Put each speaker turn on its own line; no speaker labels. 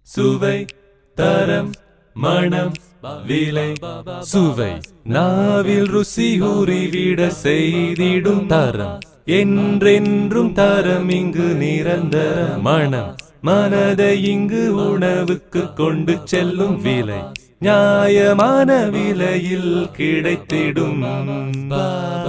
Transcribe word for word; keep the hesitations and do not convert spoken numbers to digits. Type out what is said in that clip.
சுவை தரம் மணம் விலை சுவை நாவில் ருசி ஊறிவிட செய்திடும் தரம் என்றென்றும் தரம் இங்கு நிரந்தர மணம் மனதை இங்கு உணவுக்கு கொண்டு செல்லும் விலை நியாயமான விலையில் கிடைத்திடும்.